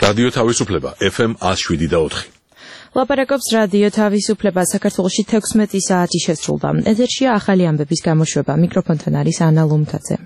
რადიო თავისუფლება FM 107.4. ლაპარაკობს რადიო თავისუფლება საქართველოში 16 საათი შესრულდა. ეთერშია ახალი ამბების გამოშვება. მიკროფონთან არის ანა ლომთაძე.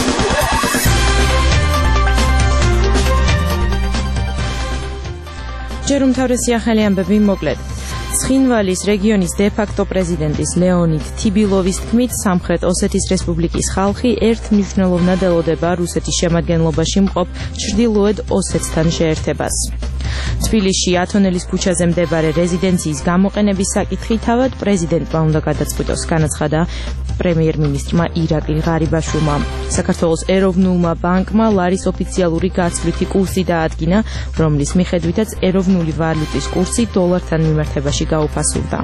ჯერ უმთავრესი ახალი ამბები მოკლედ. ცხინვალის რეგიონის დე-ფაქტო პრეზიდენტის ლეონიდ თიბილოვის თქმით, სამხრეთ ოსეთის რესპუბლიკის ხალხი ერთ მნიშვნელოვნად ელოდება რუსეთის შემადგენლობაში მყოფ ჩრდილოეთ ოსეთთან შეერთებას. თბილისში ათონელის ქუჩაზე მდებარე რეზიდენციის გამოყენების საკითხი თავად პრეზიდენტმა უნდა გადაწყვიტოს, განაცხადა პრემიერ-მინისტრმა ირაკლი ღარიბაშვილმა. საქართველოს ეროვნულმა ბანკმა ლარის ოფიციალური გაცვლითი კურსი დაადგინა, რომლის მიხედვითაც ეროვნული ვალუტის კურსი დოლართან მიმართებაში გაუფასურდა.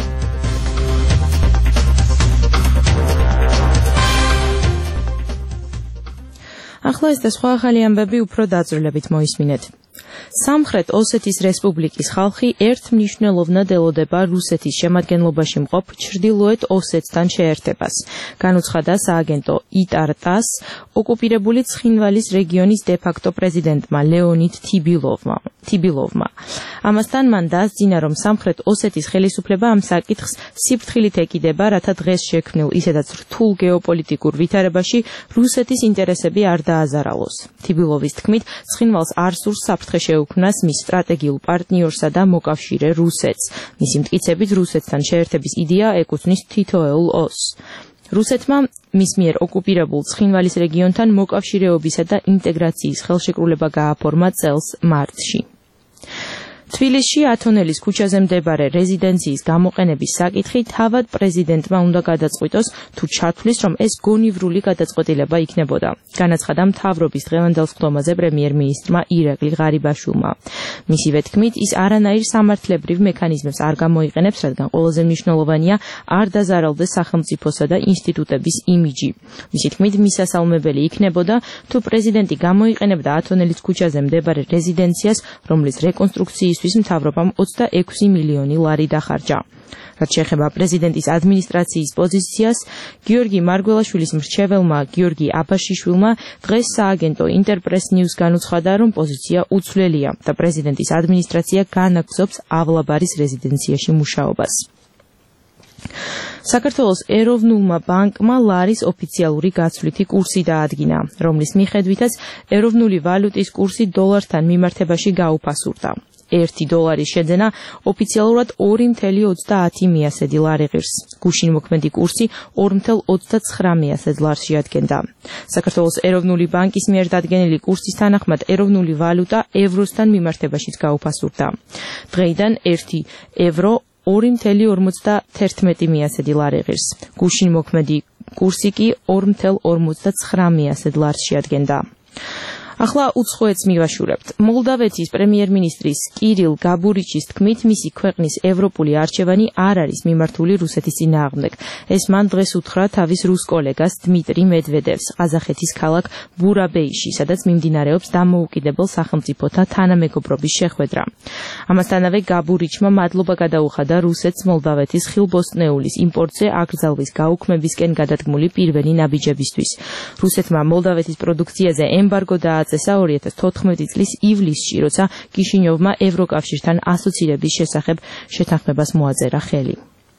ახლა ეს და სხვა ახალი ამბები უფრო დაწვრილებით მოისმინეთ. სამხრეთ ოსეთის რესპუბლიკის ხალხი ერთ მნიშვნელოვნად ელოდება რუსეთის შემადგენლობაში მყოფ ჩრდილოეთ ოსეთთან შეერთებას, განუცხადა სააგენტო იტარ-ტას ოკუპირებული ცხინვალის რეგიონის დე-ფაქტო პრეზიდენტმა ლეონიდ თიბილოვმა. ამასთან მან დაასძინა, რომ სამხრეთ ოსეთის ხელისუფლება ამ საკითხს სიფრთხილით ეკიდება, რათა დღეს შექმნილ ისედაც რთულ გეოპოლიტიკურ ვითარებაში რუსეთის ინტერესები არ დააზარალოს. თიბილოვის თქმით, ცხინვალს არ სურს საფრთხე შეუქმნას მის სტრატეგიულ პარტნიორსა და მოკავშირე რუსეთს. მისი მტკიცებით, რუსეთთან შეერთების იდეა ეკუთვნის თითოეულ ოსს. რუსეთმა მის მიერ ოკუპირებულ ცხინვალის რეგიონთან მოკავშირეობისა და ინტეგრაციის ხელშეკრულება გააფორმა წელს მარტში. თბილისში ათონელის ქუჩაზე მდებარე რეზიდენციის გამოყენების საკითხი თავად პრეზიდენტმა უნდა გადაწყვიტოს, თუ ჩათვლის, რომ ეს გონივრული გადაწყვეტილება იქნებოდა, განაცხადა მთავრობის დღევანდელ სხდომაზე პრემიერ-მინისტრმა ირაკლი ღარიბაშვილმა. მისივე თქმით, ის არანაირ სამართლებრივ მექანიზმებს არ გამოიყენებს, რადგან ყველაზე მნიშვნელოვანია არ დაზარალდეს სახელმწიფოსა და ინსტიტუტების იმიჯი. მისი თქმით, მისასალმებელი იქნებოდა, თუ პრეზიდენტი გამოიყენებდა ათონელის ქუჩაზე მდებარე რეზიდენციას, რომლის რეკონსტრუქციის მთავრობამ 26 მილიონი ლარი დახარჯა. რაც შეეხება პრეზიდენტის ადმინისტრაციის პოზიციას, გიორგი მარგველაშვილის მრჩეველმა გიორგი აბაშიშვილმა დღეს სააგენტო ინტერპრეს ნიუს განუცხადა, რომ პოზიცია უცვლელია და პრეზიდენტის ადმინისტრაცია განაგრძობს ავლაბარის რეზიდენციაში მუშაობას. საქართველოს ეროვნულმა ბანკმა ლარის ოფიციალური გაცვლითი კურსი დაადგინა, რომლის მიხედვითაც ეროვნული ვალუტის კურსი დოლართან მიმართებაში გაუფასურდა. 1 დოლარის შეძენა ოფიციალურად 2.30 ლარი ღირს. გუშინ მოქმედი კურსი 2.29 ლარს შეადგენდა. საქართველოს ეროვნული ბანკის მიერ დადგენილი კურსის თანახმად ეროვნული ვალუტა ევროსთან მიმართებაშიც გაუფასურდა. დღეიდან 1 ევრო 2.51 ლარი ღირს. გუშინ მოქმედი კურსი კი 2.59 ლარს შეადგენდა. ახლა უცხოეთს მივაშურებთ. მოლდავეთის პრემიერ-მინისტრის კირილ გაბურიჩის თქმით, მისი ქვეყნის ევროპული არჩევანი არ არის მიმართული რუსეთის წინააღმდეგ. ეს მან დღეს უთხრა თავის რუს კოლეგას დმიტრი მედვედევს ყაზახეთის ქალაქ ბურაბეიში, სადაც მიმდინარეობს დამოუკიდებელ სახელმწიფოთა თანამეგობრობის შეხვედრა. ამასთანავე გაბურიჩმა მადლობა გადაუხადა რუსეთს მოლდავეთის ხილბოსტნეულის იმპორტზე აკრძალვის გაუქმებისკენ გადადგმული პირველი ნაბიჯებისთვის. რუსეთმა მოლდავეთის პროდუქციაზე ემბარგო და 2014 წლის ივლისში, როცა კიშინიოვმა ევროკავშირთან ასოცირების შესახებ შეთანხმებას მოაწერა ხელი.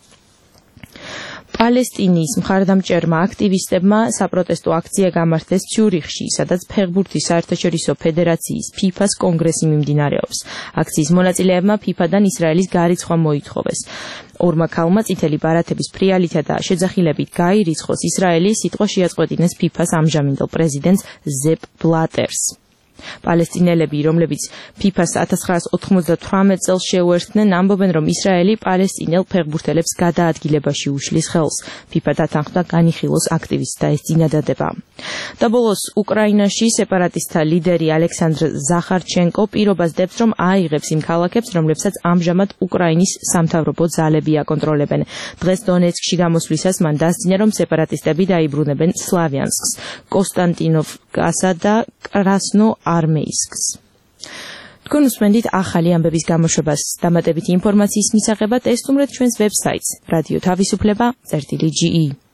პალესტინის მხარდამჭერმა აქტივისტებმა საპროტესტო აქცია გამართეს ციურიხში, სადაც ფეხბურთის საერთაშორისო ფედერაციის FIFA-ს კონგრესი მიმდინარეობს. აქციის მონაწილეებმა FIFA-დან ისრაელის გარიცხვა მოითხოვეს. ორმა ქალმა წითელი ბარათების ფრიალითა და შეძახილებით გაირიცხოს ისრაელი, სიტყვა შეაწყვეტინეს FIFA-ს ამჟამინდელ პრეზიდენტს ზეპ ბლატერს. პალესტინელები, რომლებიც FIFA-ს 1998 წელს შეუერთდნენ, ამბობენ, რომ ისრაელი პალესტინელ ფეხბურთელებს გადაადგილებაში უშლის ხელს. FIFA დათანხმდა განიხილოს აქტივისტთა ეს წინადადება. და ბოლოს უკრაინაში სეპარატისტთა ლიდერი ალექსანდრ ზახარჩენკო პირობას დებს, რომ აიღებს იმ ქალაქებს, რომლებსაც ამჟამად უკრაინის სამთავრობო ძალები აკონტროლებენ. დღეს დონეცკში გამოსვლისას მან დასძინა, რომ სეპარატისტები დაიბრუნებენ სლავიანსკს, კონსტანტინოვკასა და კრასნო არმეისკს. თქვენ უსმენთ ახალი ამბების გამოშვებას. დამატებითი ინფორმაციის მისაღებად ესტუმრეთ ჩვენს ვებსაიტს radio-tavisupleba.ge